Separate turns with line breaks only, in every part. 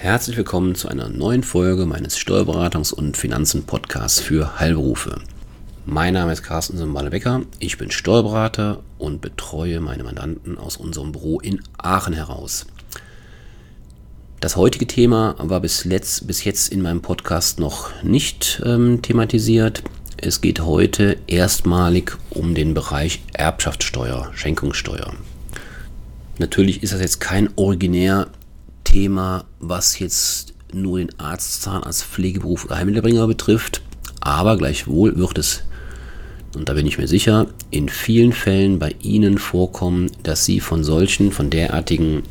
Herzlich willkommen zu einer neuen Folge meines Steuerberatungs- und Finanzen-Podcasts für Heilberufe. Mein Name ist Carsten Simbale-Becker, ich bin Steuerberater und betreue meine Mandanten aus unserem Büro in Aachen heraus. Das heutige Thema war bis jetzt in meinem Podcast noch nicht thematisiert. Es geht heute erstmalig um den Bereich Erbschaftssteuer, Schenkungssteuer. Natürlich ist das jetzt kein Originärthema, was jetzt nur den Arzt, Zahnarzt, Pflegeberuf oder Heilmittelbringer betrifft, aber gleichwohl wird es, und da bin ich mir sicher, in vielen Fällen bei Ihnen vorkommen, dass Sie von derartigen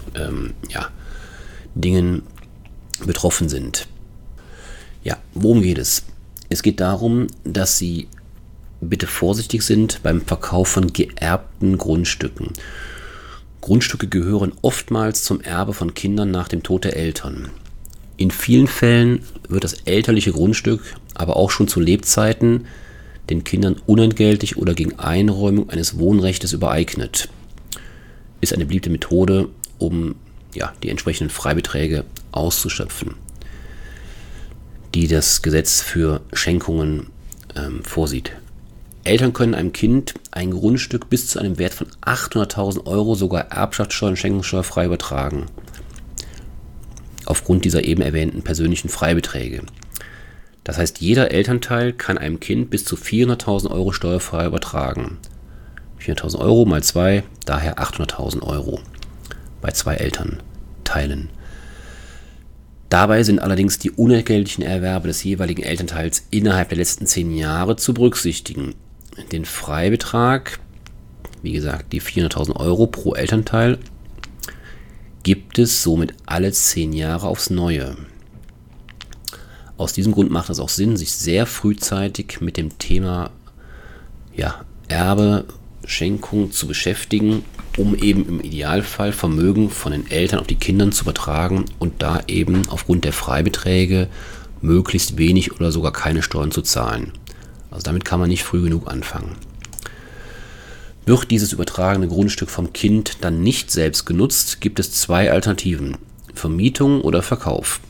Dingen betroffen sind. Ja, worum geht es? Es geht darum, dass Sie bitte vorsichtig sind beim Verkauf von geerbten Grundstücken. Grundstücke gehören oftmals zum Erbe von Kindern nach dem Tod der Eltern. In vielen Fällen wird das elterliche Grundstück aber auch schon zu Lebzeiten den Kindern unentgeltlich oder gegen Einräumung eines Wohnrechtes übereignet. Ist eine beliebte Methode, um die entsprechenden Freibeträge auszuschöpfen, die das Gesetz für Schenkungen vorsieht. Eltern können einem Kind ein Grundstück bis zu einem Wert von 800.000 Euro sogar erbschaftssteuer- und schenkungssteuerfrei übertragen. Aufgrund dieser eben erwähnten persönlichen Freibeträge. Das heißt, jeder Elternteil kann einem Kind bis zu 400.000 Euro steuerfrei übertragen. 400.000 Euro mal 2, daher 800.000 Euro bei 2 Elternteilen. Dabei sind allerdings die unentgeltlichen Erwerbe des jeweiligen Elternteils innerhalb der letzten 10 Jahre zu berücksichtigen. Den Freibetrag, wie gesagt, die 400.000 Euro pro Elternteil, gibt es somit alle 10 Jahre aufs Neue. Aus diesem Grund macht es auch Sinn, sich sehr frühzeitig mit dem Thema Erbe, Schenkung zu beschäftigen, um eben im Idealfall Vermögen von den Eltern auf die Kinder zu übertragen und da eben aufgrund der Freibeträge möglichst wenig oder sogar keine Steuern zu zahlen. Also damit kann man nicht früh genug anfangen. Wird dieses übertragene Grundstück vom Kind dann nicht selbst genutzt, gibt es 2 Alternativen: Vermietung oder Verkauf.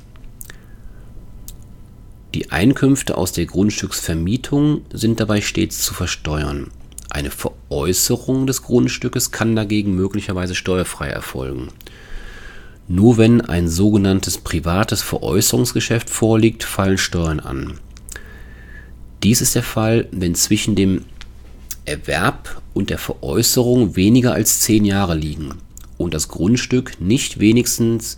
Die Einkünfte aus der Grundstücksvermietung sind dabei stets zu versteuern. Eine Veräußerung des Grundstückes kann dagegen möglicherweise steuerfrei erfolgen. Nur wenn ein sogenanntes privates Veräußerungsgeschäft vorliegt, fallen Steuern an. Dies ist der Fall, wenn zwischen dem Erwerb und der Veräußerung weniger als 10 Jahre liegen und das Grundstück nicht wenigstens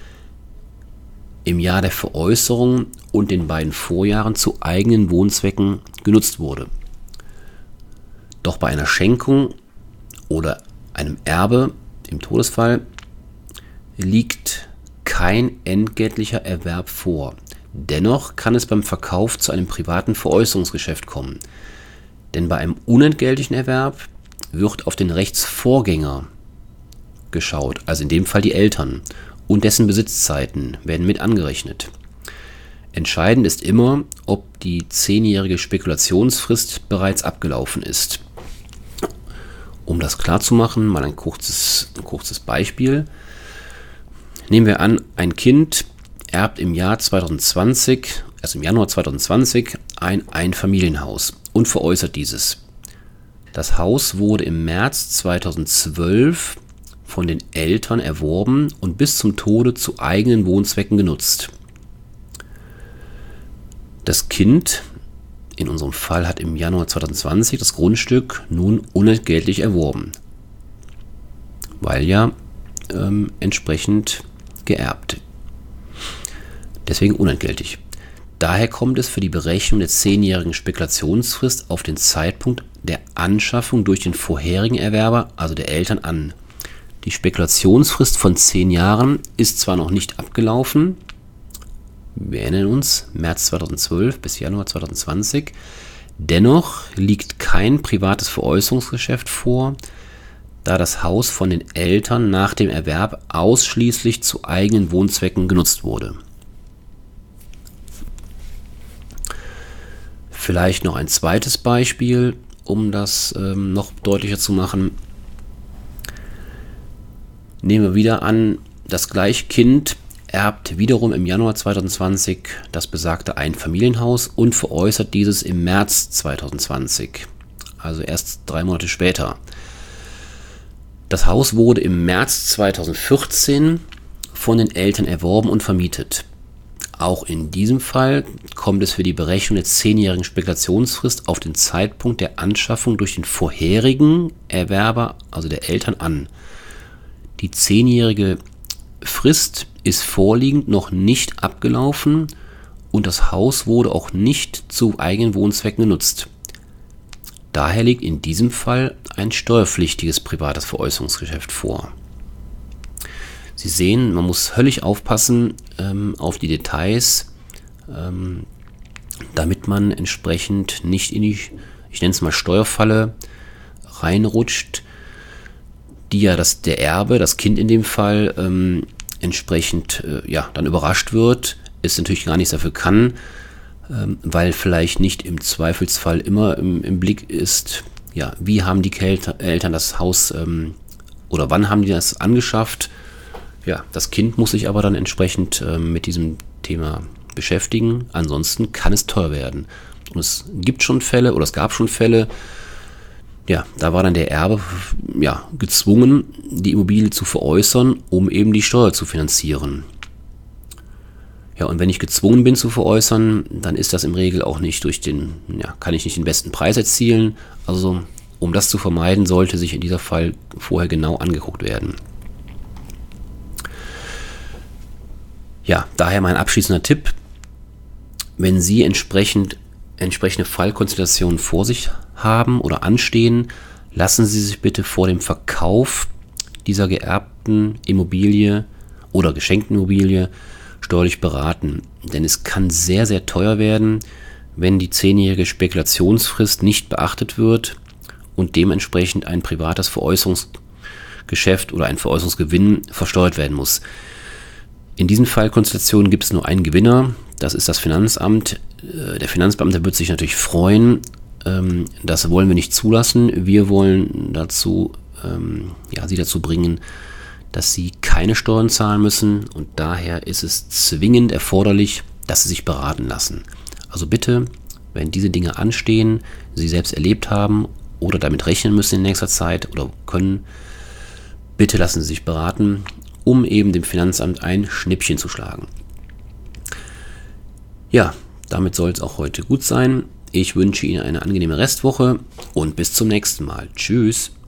im Jahr der Veräußerung und den beiden Vorjahren zu eigenen Wohnzwecken genutzt wurde. Doch bei einer Schenkung oder einem Erbe im Todesfall liegt kein entgeltlicher Erwerb vor. Dennoch kann es beim Verkauf zu einem privaten Veräußerungsgeschäft kommen. Denn bei einem unentgeltlichen Erwerb wird auf den Rechtsvorgänger geschaut, also in dem Fall die Eltern, und dessen Besitzzeiten werden mit angerechnet. Entscheidend ist immer, ob die 10-jährige Spekulationsfrist bereits abgelaufen ist. Um das klarzumachen, mal ein kurzes Beispiel. Nehmen wir an, ein Kind erbt im Jahr 2020, also im Januar 2020, ein Einfamilienhaus und veräußert dieses. Das Haus wurde im März 2012 von den Eltern erworben und bis zum Tode zu eigenen Wohnzwecken genutzt. Das Kind, in unserem Fall, hat im Januar 2020 das Grundstück nun unentgeltlich erworben, weil entsprechend geerbt. Deswegen unentgeltlich. Daher kommt es für die Berechnung der 10-jährigen Spekulationsfrist auf den Zeitpunkt der Anschaffung durch den vorherigen Erwerber, also der Eltern, an. Die Spekulationsfrist von 10 Jahren ist zwar noch nicht abgelaufen, wir erinnern uns, März 2012 bis Januar 2020, dennoch liegt kein privates Veräußerungsgeschäft vor, da das Haus von den Eltern nach dem Erwerb ausschließlich zu eigenen Wohnzwecken genutzt wurde. Vielleicht noch ein zweites Beispiel, um das noch deutlicher zu machen. Nehmen wir wieder an, das gleiche Kind erbt wiederum im Januar 2020 das besagte Einfamilienhaus und veräußert dieses im März 2020, also erst 3 Monate später. Das Haus wurde im März 2014 von den Eltern erworben und vermietet. Auch in diesem Fall kommt es für die Berechnung der 10-jährigen Spekulationsfrist auf den Zeitpunkt der Anschaffung durch den vorherigen Erwerber, also der Eltern, an. Die 10-jährige Frist ist vorliegend noch nicht abgelaufen und das Haus wurde auch nicht zu eigenen Wohnzwecken genutzt. Daher liegt in diesem Fall ein steuerpflichtiges privates Veräußerungsgeschäft vor. Sie sehen, man muss höllisch aufpassen auf die Details, damit man entsprechend nicht in die, ich nenne es mal Steuerfalle, reinrutscht, die ja der Erbe, das Kind in dem Fall, entsprechend dann überrascht wird, es natürlich gar nichts dafür kann, weil vielleicht nicht im Zweifelsfall immer im Blick ist, ja, wie haben die Eltern das Haus oder wann haben die das angeschafft. Ja, das Kind muss sich aber dann entsprechend mit diesem Thema beschäftigen, ansonsten kann es teuer werden. Und es gab schon Fälle, ja, da war dann der Erbe gezwungen, die Immobilie zu veräußern, um eben die Steuer zu finanzieren. Ja, und wenn ich gezwungen bin zu veräußern, dann ist das im Regel auch nicht kann ich nicht den besten Preis erzielen. Also, um das zu vermeiden, sollte sich in dieser Fall vorher genau angeguckt werden. Ja, daher mein abschließender Tipp: Wenn Sie entsprechende Fallkonstellationen vor sich haben oder anstehen, lassen Sie sich bitte vor dem Verkauf dieser geerbten Immobilie oder geschenkten Immobilie steuerlich beraten. Denn es kann sehr, sehr teuer werden, wenn die 10-jährige Spekulationsfrist nicht beachtet wird und dementsprechend ein privates Veräußerungsgeschäft oder ein Veräußerungsgewinn versteuert werden muss. In diesen Fallkonstellationen gibt es nur einen Gewinner, das ist das Finanzamt. Der Finanzbeamte wird sich natürlich freuen. Das wollen wir nicht zulassen. Wir wollen Sie dazu bringen, dass Sie keine Steuern zahlen müssen, und daher ist es zwingend erforderlich, dass Sie sich beraten lassen. Also bitte, wenn diese Dinge anstehen, Sie selbst erlebt haben oder damit rechnen müssen in nächster Zeit oder können, bitte lassen Sie sich beraten, um eben dem Finanzamt ein Schnippchen zu schlagen. Ja, damit soll es auch heute gut sein. Ich wünsche Ihnen eine angenehme Restwoche und bis zum nächsten Mal. Tschüss.